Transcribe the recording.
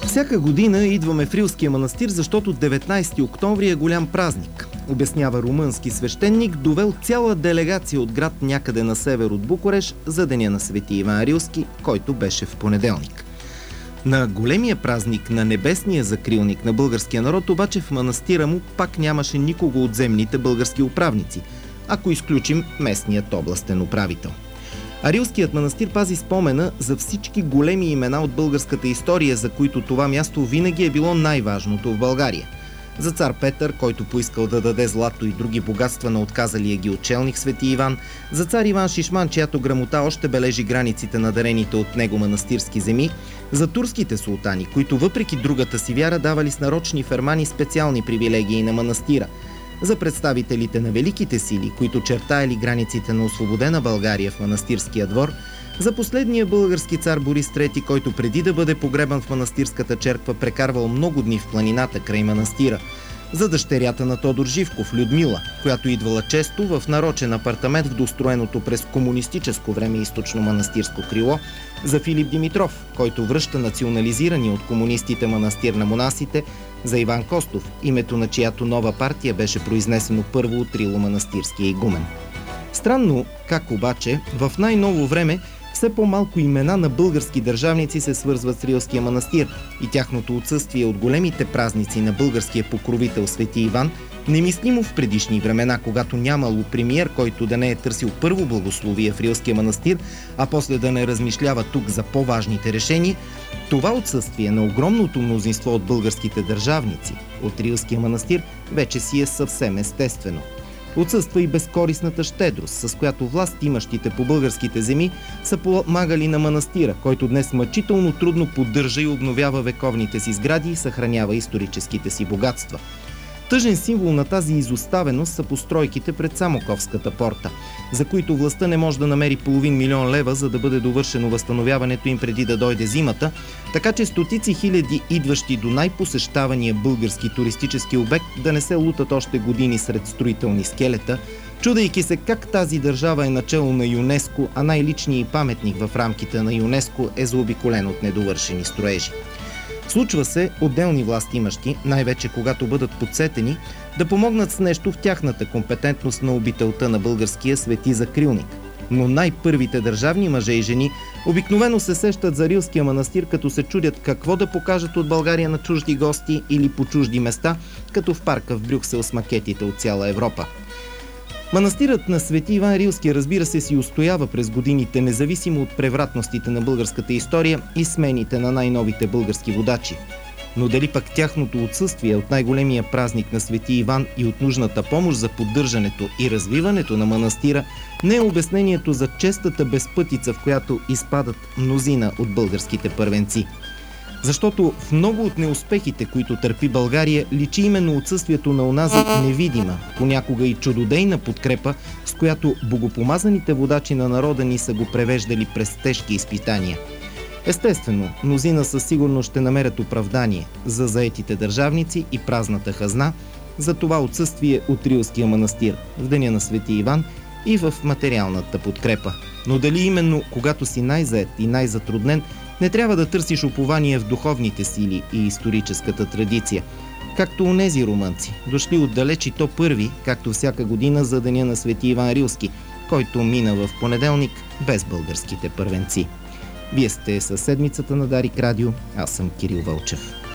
Всяка година идваме в Рилския манастир, защото 19 октомври е голям празник, обяснява румънски свещеник, довел цяла делегация от град някъде на север от Букурещ за деня на Свети Иван Рилски, който беше в понеделник. На големия празник на небесния закрилник на българския народ обаче в манастира му пак нямаше никого от земните български управници, ако изключим местният областен управител. А Рилският манастир пази спомена за всички големи имена от българската история, за които това място винаги е било най-важното в България. За цар Петър, който поискал да даде злато и други богатства на отказалия ги отчелник Свети Иван, за цар Иван Шишман, чиято грамота още бележи границите на дарените от него манастирски земи, за турските султани, които въпреки другата си вяра давали с нарочни фермани специални привилегии на манастира, за представителите на великите сили, които чертаели границите на освободена България в манастирския двор, за последния български цар Борис III, който преди да бъде погребан в манастирската черква прекарвал много дни в планината край манастира, за дъщерята на Тодор Живков, Людмила, която идвала често в нарочен апартамент в достроеното през комунистическо време източно манастирско крило, за Филип Димитров, който връща национализирани от комунистите манастир на монасите, за Иван Костов, името на чиято нова партия беше произнесено първо от Рило-манастирския игумен. Странно как обаче в най-ново време все по-малко имена на български държавници се свързват с Рилския манастир и тяхното отсъствие от големите празници на българския покровител Свети Иван, немислимо в предишни времена, когато нямало премиер, който да не е търсил първо благословие в Рилския манастир, а после да не размишлява тук за по-важните решения, това отсъствие на огромното мнозинство от българските държавници от Рилския манастир вече си е съвсем естествено. Отсъства и безкорисната щедрост, с която власт имащите по българските земи са помагали на манастира, който днес мъчително трудно поддържа и обновява вековните си сгради и съхранява историческите си богатства. Тъжен символ на тази изоставеност са постройките пред Самоковската порта, за които властта не може да намери половин милион лева, за да бъде довършено възстановяването им преди да дойде зимата, така че стотици хиляди идващи до най-посещавания български туристически обект да не се лутат още години сред строителни скелета, чудейки се как тази държава е начело на ЮНЕСКО, а най-личният паметник в рамките на ЮНЕСКО е заобиколен от недовършени строежи. Случва се отделни властимащи, най-вече когато бъдат подсетени, да помогнат с нещо в тяхната компетентност на обителта на българския свети закрилник. Но най-първите държавни мъже и жени обикновено се сещат за Рилския манастир, като се чудят какво да покажат от България на чужди гости или по чужди места, като в парка в Брюксел с макетите от цяла Европа. Манастирът на Свети Иван Рилски, разбира се, си устоява през годините, независимо от превратностите на българската история и смените на най-новите български водачи. Но дали пък тяхното отсъствие от най-големия празник на Свети Иван и от нужната помощ за поддържането и развиването на манастира не е обяснението за честата безпътица, в която изпадат мнозина от българските първенци? Защото в много от неуспехите, които търпи България, личи именно отсъствието на онази невидима, понякога и чудодейна подкрепа, с която богопомазаните водачи на народа ни са го превеждали през тежки изпитания. Естествено, мнозина със сигурност ще намерят оправдание за заетите държавници и празната хазна, за това отсъствие от Рилския манастир в деня на Свети Иван и в материалната подкрепа. Но дали именно когато си най-заед и най-затруднен, не трябва да търсиш упование в духовните сили и историческата традиция, както онези румънци, дошли отдалеч и то първи, както всяка година за деня на Свети Иван Рилски, който мина в понеделник без българските първенци. Вие сте със седмицата на Дарик Радио, аз съм Кирил Вълчев.